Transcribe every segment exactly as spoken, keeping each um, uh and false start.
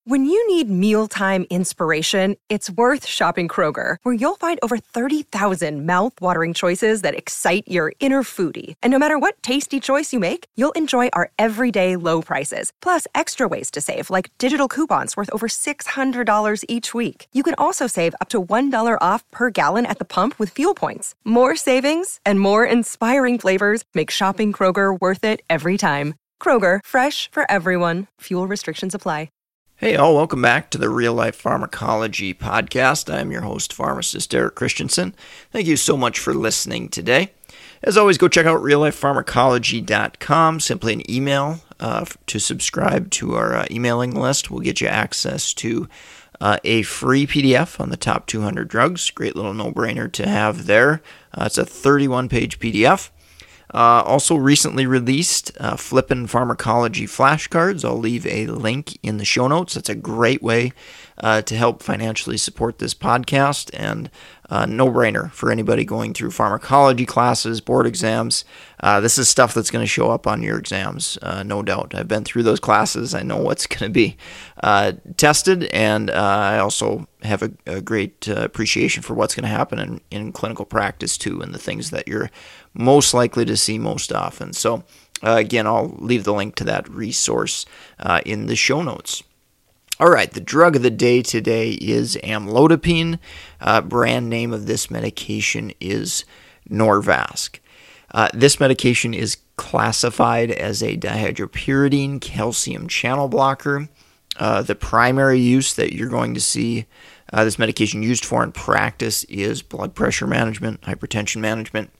When you need mealtime inspiration, it's worth shopping Kroger, where you'll find over thirty thousand mouth-watering choices that excite your inner foodie. And no matter what tasty choice you make, you'll enjoy our everyday low prices, plus extra ways to save, like digital coupons worth over six hundred dollars each week. You can also save up to one dollar off per gallon at the pump with fuel points. More savings and more inspiring flavors make shopping Kroger worth it every time. Kroger, fresh for everyone. Fuel restrictions apply. Hey all, welcome back to the Real Life Pharmacology Podcast. I'm your host, pharmacist Eric Christensen. Thank you so much for listening today. As always, go check out real life pharmacology dot com. Simply an email uh, to subscribe to our uh, emailing list will get you access to uh, a free P D F on the top two hundred drugs. Great little no-brainer to have there. Uh, it's a thirty-one page P D F. Uh, also recently released uh, Flippin' Pharmacology flashcards. I'll leave a link in the show notes. It's a great way uh, to help financially support this podcast, and uh, no-brainer for anybody going through pharmacology classes, board exams. Uh, this is stuff that's going to show up on your exams, uh, no doubt. I've been through those classes. I know what's going to be uh, tested, and uh, I also have a, a great uh, appreciation for what's going to happen in, in clinical practice too, and the things that you're most likely to see most often. So uh, again, I'll leave the link to that resource uh, in the show notes. All right, the drug of the day today is amlodipine. Uh, brand name of this medication is Norvasc. Uh, this medication is classified as a dihydropyridine calcium channel blocker. Uh, the primary use that you're going to see uh, this medication used for in practice is blood pressure management, hypertension management.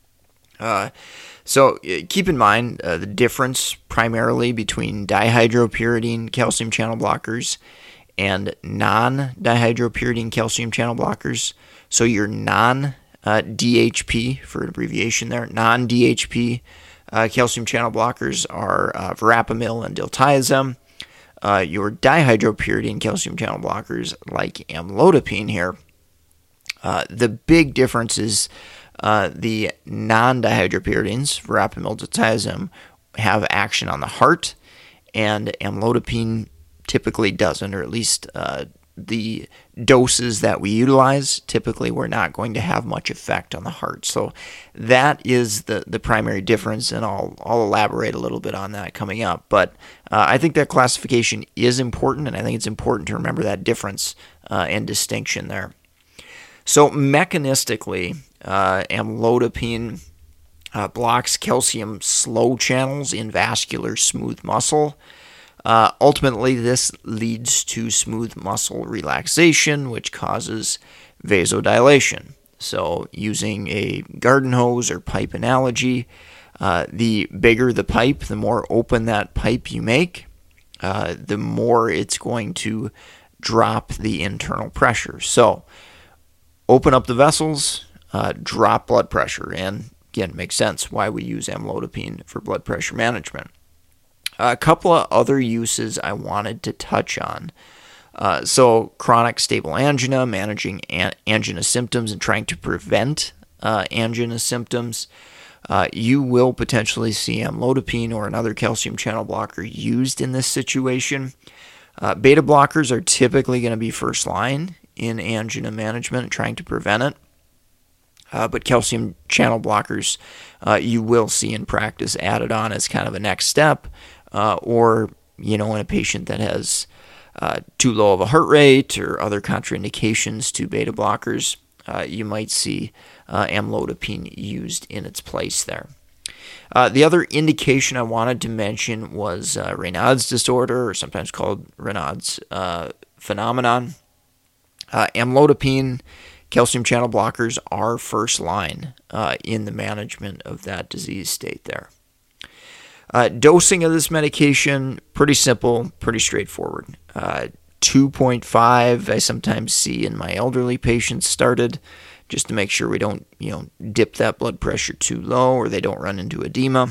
Uh, so uh, keep in mind uh, the difference primarily between dihydropyridine calcium channel blockers and non-dihydropyridine calcium channel blockers. So your non-D H P, for an abbreviation there, non-D H P uh, calcium channel blockers are uh, verapamil and diltiazem. Uh, your dihydropyridine calcium channel blockers, like amlodipine here, uh, the big difference is uh, the non-dihydropyridines, verapamil, diltiazem, have action on the heart, and amlodipine typically doesn't, or at least uh, the doses that we utilize, typically we're not going to have much effect on the heart. So that is the, the primary difference, and I'll, I'll elaborate a little bit on that coming up. But uh, I think that classification is important, and I think it's important to remember that difference uh, and distinction there. So mechanistically, uh, amlodipine uh, blocks calcium slow channels in vascular smooth muscle. Uh, ultimately, this leads to smooth muscle relaxation, which causes vasodilation. So using a garden hose or pipe analogy, uh, the bigger the pipe, the more open that pipe you make, uh, the more it's going to drop the internal pressure. So open up the vessels, uh, drop blood pressure, and again, it makes sense why we use amlodipine for blood pressure management. A couple of other uses I wanted to touch on. Uh, so chronic stable angina, managing an- angina symptoms and trying to prevent uh, angina symptoms. Uh, you will potentially see amlodipine or another calcium channel blocker used in this situation. Uh, beta blockers are typically going to be first line in angina management, trying to prevent it. Uh, but calcium channel blockers uh, you will see in practice added on as kind of a next step. Uh, or, you know, in a patient that has uh, too low of a heart rate or other contraindications to beta blockers, uh, you might see uh, amlodipine used in its place there. Uh, the other indication I wanted to mention was uh, Raynaud's disorder, or sometimes called Raynaud's uh, phenomenon. Uh, amlodipine, calcium channel blockers are first line uh, in the management of that disease state there. Uh, dosing of this medication, pretty simple, pretty straightforward. Uh, two point five I sometimes see in my elderly patients started, just to make sure we don't, you know, dip that blood pressure too low or they don't run into edema.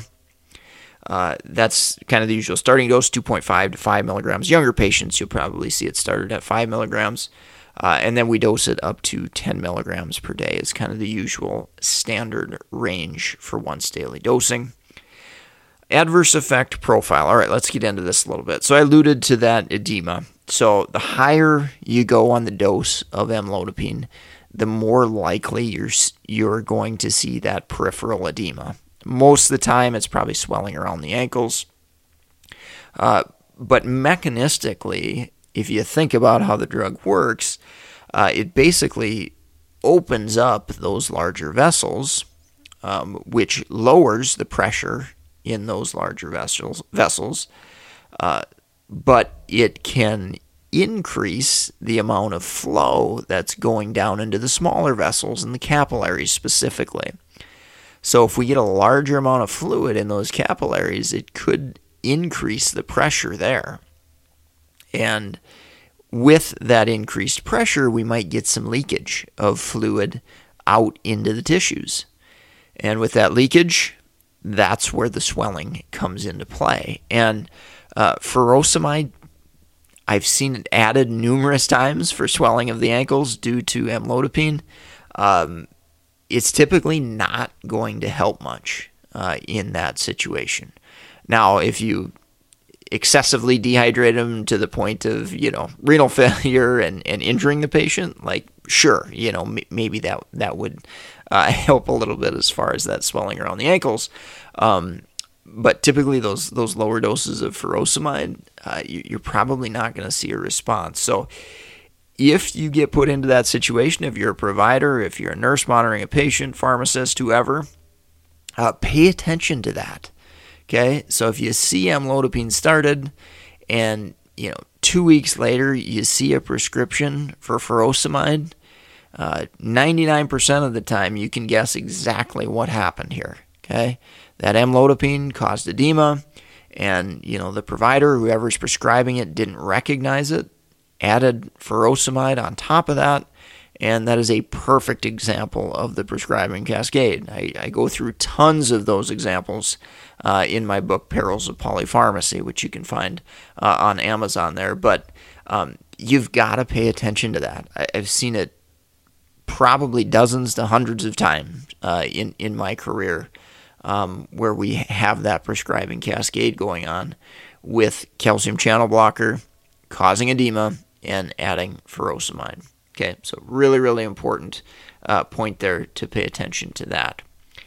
Uh, that's kind of the usual starting dose, two point five to five milligrams. Younger patients, you'll probably see it started at five milligrams. Uh, and then we dose it up to ten milligrams per day is kind of the usual standard range for once daily dosing. Adverse effect profile. All right, let's get into this a little bit. So I alluded to that edema. So the higher you go on the dose of amlodipine, the more likely you're you're going to see that peripheral edema. Most of the time, it's probably swelling around the ankles. Uh, but mechanistically, if you think about how the drug works, uh, it basically opens up those larger vessels, um, which lowers the pressure in those larger vessels. vessels. Uh, but it can increase the amount of flow that's going down into the smaller vessels and the capillaries specifically. So if we get a larger amount of fluid in those capillaries, it could increase the pressure there. And with that increased pressure, we might get some leakage of fluid out into the tissues. And with that leakage, that's where the swelling comes into play. And uh, furosemide, I've seen it added numerous times for swelling of the ankles due to amlodipine. Um, it's typically not going to help much uh, in that situation. Now, if you excessively dehydrate them to the point of, you know, renal failure and, and injuring the patient, like, sure, you know, m- maybe that that would uh, help a little bit as far as that swelling around the ankles. Um, but typically those those lower doses of furosemide, uh, you, you're probably not going to see a response. So if you get put into that situation, if you're a provider, if you're a nurse monitoring a patient, pharmacist, whoever, uh, pay attention to that. Okay, so if you see amlodipine started and, you know, two weeks later you see a prescription for furosemide, uh, ninety-nine percent of the time you can guess exactly what happened here. Okay, that amlodipine caused edema, and, you know, the provider, whoever's prescribing it, didn't recognize it, added furosemide on top of that, and that is a perfect example of the prescribing cascade. I, I go through tons of those examples uh, in my book, Perils of Polypharmacy, which you can find uh, on Amazon there. But um, you've got to pay attention to that. I, I've seen it probably dozens to hundreds of times uh, in, in my career um, where we have that prescribing cascade going on with calcium channel blocker causing edema and adding furosemide. Okay, so really, really important uh, point there to pay attention to that.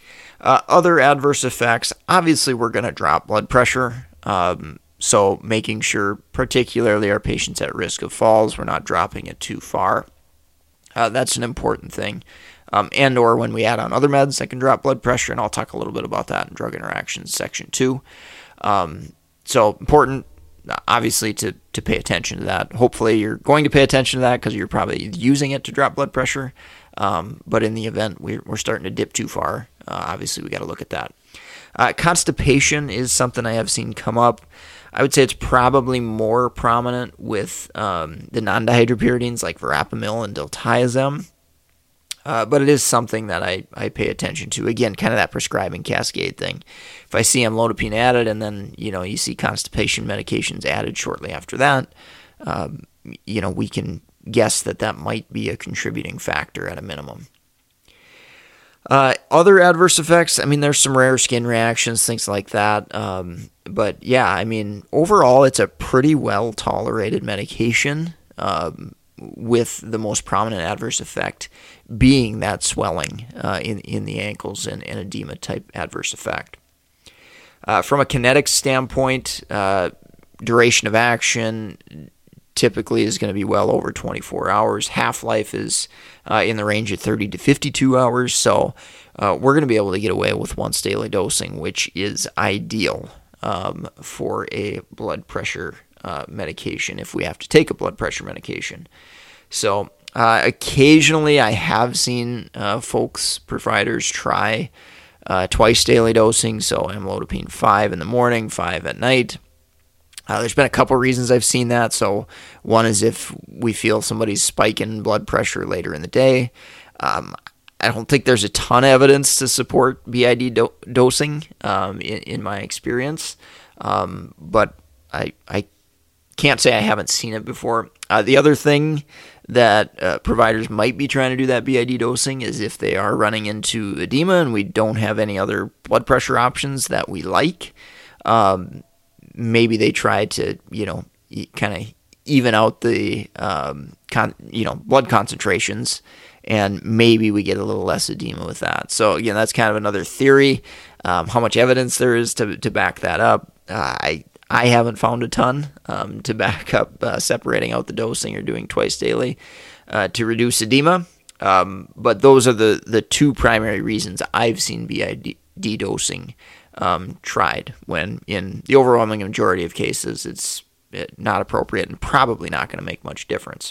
Uh, other adverse effects, obviously we're going to drop blood pressure, um, so making sure particularly our patients at risk of falls, we're not dropping it too far. Uh, that's an important thing. Um, and or when we add on other meds that can drop blood pressure, and I'll talk a little bit about that in drug interactions section two. Um, so important, obviously, to, to pay attention to that. Hopefully you're going to pay attention to that because you're probably using it to drop blood pressure. Um, but in the event we're, we're starting to dip too far, uh, obviously we got to look at that. Uh, constipation is something I have seen come up. I would say it's probably more prominent with um, the non-dihydropyridines like verapamil and diltiazem. Uh, but it is something that I, I pay attention to. Again, kind of that prescribing cascade thing. If I see amlodipine added and then, you know, you see constipation medications added shortly after that, um, you know, we can guess that that might be a contributing factor at a minimum. Uh, other adverse effects, I mean, there's some rare skin reactions, things like that. Um, but yeah, I mean, overall, it's a pretty well-tolerated medication. Um with the most prominent adverse effect being that swelling uh, in, in the ankles and, and edema-type adverse effect. Uh, from a kinetics standpoint, uh, duration of action typically is going to be well over twenty-four hours. Half-life is uh, in the range of thirty to fifty-two hours, so uh, we're going to be able to get away with once daily dosing, which is ideal um, for a blood pressure Uh, medication if we have to take a blood pressure medication. So uh, occasionally I have seen uh, folks, providers try uh, twice daily dosing, so amlodipine five in the morning, five at night. Uh, there's been a couple reasons I've seen that. So one is if we feel somebody's spiking blood pressure later in the day. Um, I don't think there's a ton of evidence to support B I D do- dosing um, in, in my experience, um, but I I can't say I haven't seen it before. Uh, the other thing that uh, providers might be trying to do that B I D dosing is if they are running into edema and we don't have any other blood pressure options that we like, um, maybe they try to, you know, kind of even out the um, con- you know blood concentrations, and maybe we get a little less edema with that. So again, that's kind of another theory. Um, how much evidence there is to to back that up, uh, I I haven't found a ton um, to back up uh, separating out the dosing or doing twice daily uh, to reduce edema. Um, but those are the, the two primary reasons I've seen B I D dosing um, tried, when in the overwhelming majority of cases it's not appropriate and probably not going to make much difference.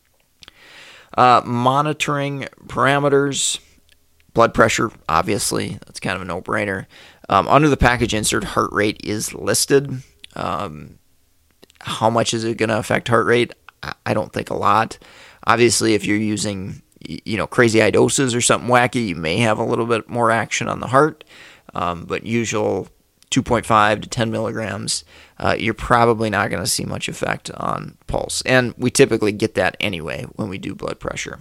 Uh, monitoring parameters, blood pressure, obviously, that's kind of a no-brainer. Um, under the package insert, heart rate is listed. Um, how much is it going to affect heart rate? I don't think a lot. Obviously, if you're using you know, crazy high doses or something wacky, you may have a little bit more action on the heart. Um, but usual two point five to ten milligrams, uh, you're probably not going to see much effect on pulse. And we typically get that anyway when we do blood pressure.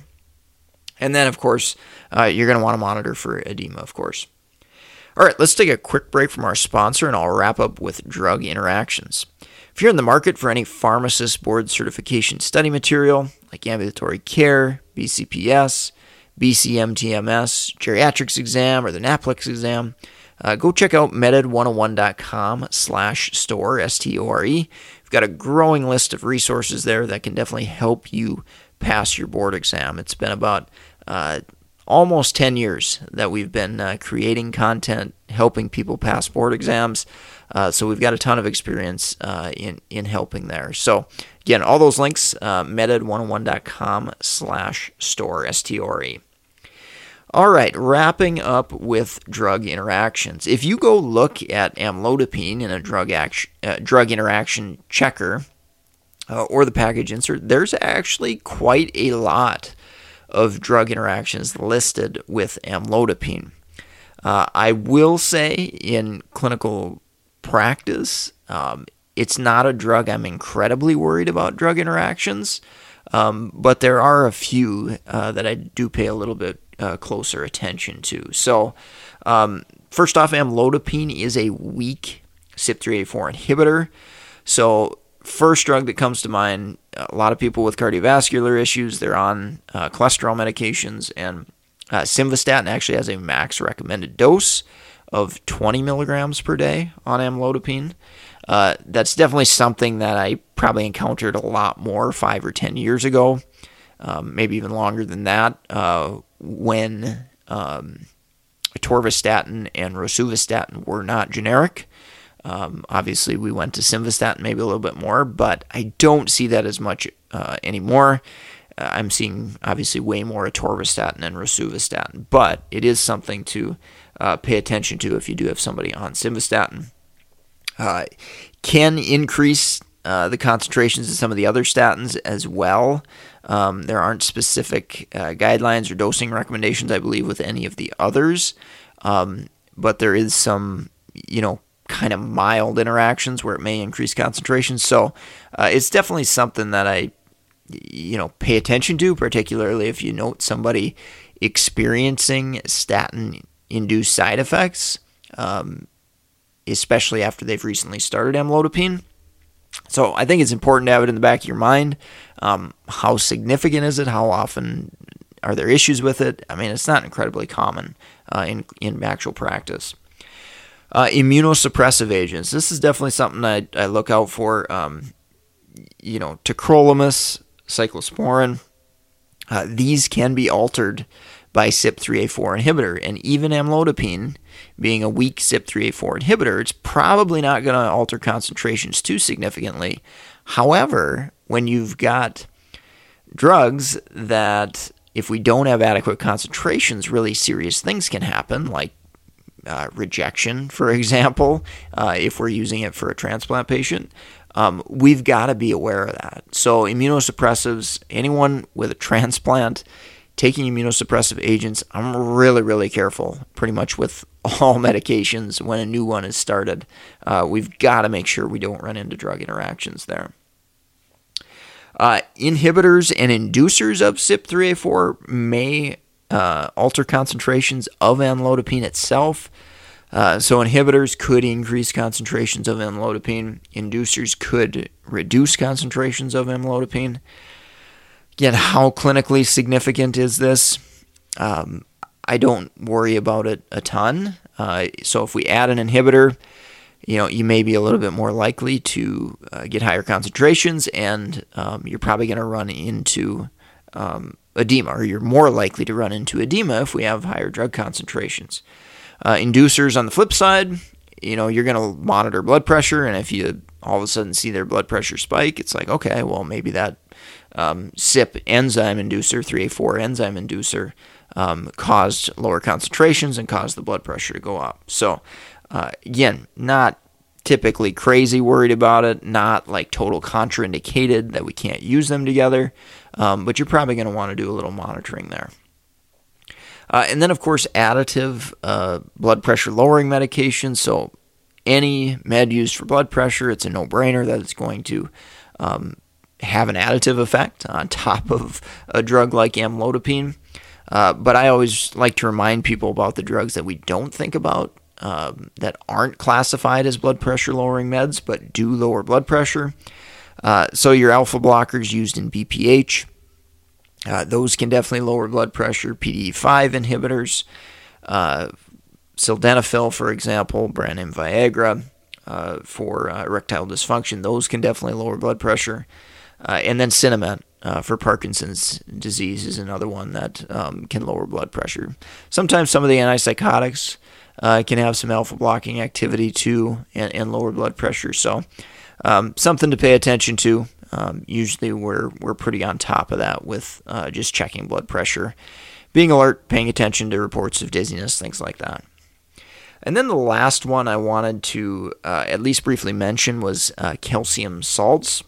And then, of course, uh, you're going to want to monitor for edema, of course. All right, let's take a quick break from our sponsor, and I'll wrap up with drug interactions. If you're in the market for any pharmacist board certification study material, like ambulatory care, B C P S, B C M T M S, geriatrics exam, or the NAPLEX exam, uh, go check out meded one oh one dot com slash store, S T O R E. We've got a growing list of resources there that can definitely help you pass your board exam. It's been about uh, almost ten years that we've been uh, creating content, helping people pass board exams. Uh, so we've got a ton of experience uh, in, in helping there. So again, all those links, uh, meded one oh one dot com slash store, S T O R E. All right, wrapping up with drug interactions. If you go look at amlodipine in a drug action, uh, drug interaction checker uh, or the package insert, there's actually quite a lot of drug interactions listed with amlodipine. Uh, I will say in clinical practice, um, it's not a drug I'm incredibly worried about drug interactions, um, but there are a few uh, that I do pay a little bit uh, closer attention to. So um, first off, amlodipine is a weak C Y P three A four inhibitor. So first drug that comes to mind, a lot of people with cardiovascular issues, they're on uh, cholesterol medications, and uh, simvastatin actually has a max recommended dose of twenty milligrams per day on amlodipine. Uh, that's definitely something that I probably encountered a lot more five or ten years ago, um, maybe even longer than that, uh, when um, atorvastatin and rosuvastatin were not generic. Um, obviously, we went to simvastatin maybe a little bit more, but I don't see that as much uh, anymore. Uh, I'm seeing, obviously, way more atorvastatin and rosuvastatin, but it is something to uh, pay attention to if you do have somebody on simvastatin. Uh, can increase uh, the concentrations of some of the other statins as well. Um, there aren't specific uh, guidelines or dosing recommendations, I believe, with any of the others, um, but there is some, you know, kind of mild interactions where it may increase concentrations. So uh, it's definitely something that I, you know, pay attention to, particularly if you note somebody experiencing statin-induced side effects, um, especially after they've recently started amlodipine. So I think it's important to have it in the back of your mind. Um, how significant is it? How often are there issues with it? I mean, it's not incredibly common uh, in, in actual practice. Uh, immunosuppressive agents. This is definitely something I, I look out for. Um, you know, tacrolimus, cyclosporin. Uh, these can be altered by C Y P three A four inhibitor, and even amlodipine, being a weak C Y P three A four inhibitor, it's probably not going to alter concentrations too significantly. However, when you've got drugs that, if we don't have adequate concentrations, really serious things can happen, like Uh, rejection, for example, uh, if we're using it for a transplant patient, um, we've got to be aware of that. So immunosuppressives, anyone with a transplant taking immunosuppressive agents, I'm really, really careful pretty much with all medications when a new one is started. Uh, we've got to make sure we don't run into drug interactions there. Uh, inhibitors and inducers of C Y P three A four may Uh, alter concentrations of amlodipine itself. Uh, so inhibitors could increase concentrations of amlodipine. Inducers could reduce concentrations of amlodipine. Again, how clinically significant is this? Um, I don't worry about it a ton. Uh, so if we add an inhibitor, you know, you may be a little bit more likely to uh, get higher concentrations, and um, you're probably going to run into um, edema, or you're more likely to run into edema if we have higher drug concentrations. Uh, inducers, on the flip side, you know, you're going to monitor blood pressure, and if you all of a sudden see their blood pressure spike, it's like, okay, well, maybe that um, C Y P enzyme inducer, three A four enzyme inducer, um, caused lower concentrations and caused the blood pressure to go up. So, Uh, again, not typically crazy worried about it, not like total contraindicated that we can't use them together, um, but you're probably going to want to do a little monitoring there. Uh, and then, of course, additive uh, blood pressure lowering medications. So any med used for blood pressure, it's a no-brainer that it's going to um, have an additive effect on top of a drug like amlodipine. Uh, but I always like to remind people about the drugs that we don't think about, Um, that aren't classified as blood pressure lowering meds, but do lower blood pressure. Uh, so your alpha blockers used in B P H, uh, those can definitely lower blood pressure. P D E five inhibitors, uh, sildenafil, for example, brand name Viagra, uh, for uh, erectile dysfunction, those can definitely lower blood pressure. Uh, and then Sinemet uh, for Parkinson's disease is another one that um, can lower blood pressure. Sometimes some of the antipsychotics Uh, can have some alpha blocking activity too, and, and lower blood pressure. So um, something to pay attention to. Um, usually we're we're pretty on top of that with uh, just checking blood pressure, being alert, paying attention to reports of dizziness, things like that. And then the last one I wanted to uh, at least briefly mention was uh, calcium salts.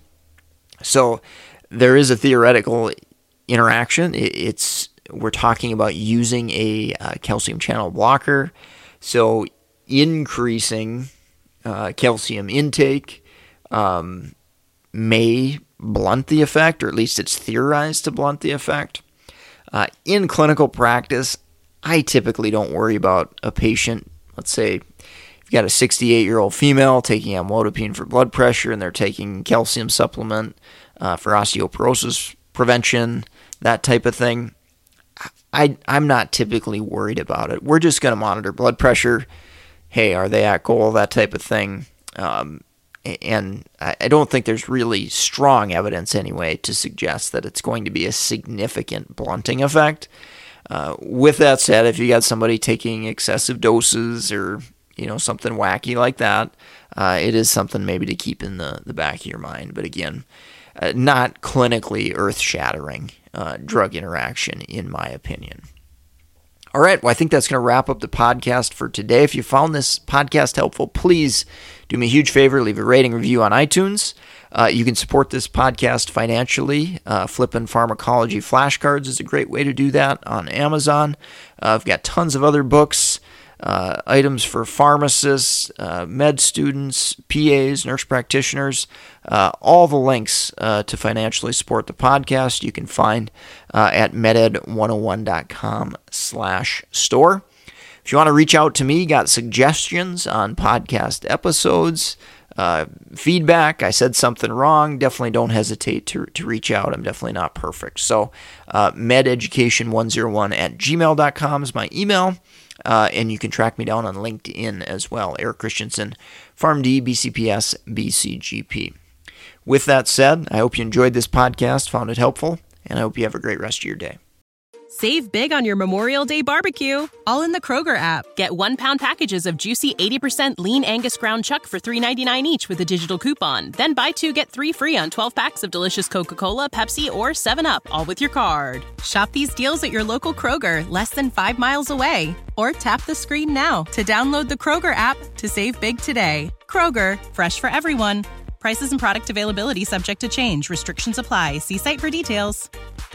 So there is a theoretical interaction. It, it's we're talking about using a uh, calcium channel blocker. So increasing uh, calcium intake um, may blunt the effect, or at least it's theorized to blunt the effect. Uh, in clinical practice, I typically don't worry about a patient. Let's say you've got a sixty-eight-year-old female taking amlodipine for blood pressure, and they're taking calcium supplement uh, for osteoporosis prevention, that type of thing. I, I'm not typically worried about it. We're just going to monitor blood pressure. Hey, are they at goal? That type of thing. Um, and I don't think there's really strong evidence anyway to suggest that it's going to be a significant blunting effect. Uh, with that said, if you got somebody taking excessive doses or you know something wacky like that, uh, it is something maybe to keep in the, the back of your mind. But again, uh, not clinically earth-shattering Uh, drug interaction, in my opinion. All right, well, I think that's going to wrap up the podcast for today. If you found this podcast helpful, please do me a huge favor, leave a rating review on iTunes. Uh, you can support this podcast financially. Uh, Flippin' Pharmacology flashcards is a great way to do that on Amazon. Uh, I've got tons of other books, uh, items for pharmacists, uh, med students, P As, nurse practitioners, uh, all the links uh, to financially support the podcast you can find uh, at meded one oh one dot com slash store. If you want to reach out to me, got suggestions on podcast episodes, uh, feedback, I said something wrong, definitely don't hesitate to, to reach out. I'm definitely not perfect. So uh, mededucation one oh one at gmail dot com is my email. Uh, and you can track me down on LinkedIn as well, Eric Christensen, PharmD, B C P S, B C G P. With that said, I hope you enjoyed this podcast, found it helpful, and I hope you have a great rest of your day. Save big on your Memorial Day barbecue, all in the Kroger app. Get one-pound packages of juicy eighty percent lean Angus ground chuck for three ninety-nine each with a digital coupon. Then buy two, get three free on twelve packs of delicious Coca-Cola, Pepsi, or seven up, all with your card. Shop these deals at your local Kroger, less than five miles away. Or tap the screen now to download the Kroger app to save big today. Kroger, fresh for everyone. Prices and product availability subject to change. Restrictions apply. See site for details.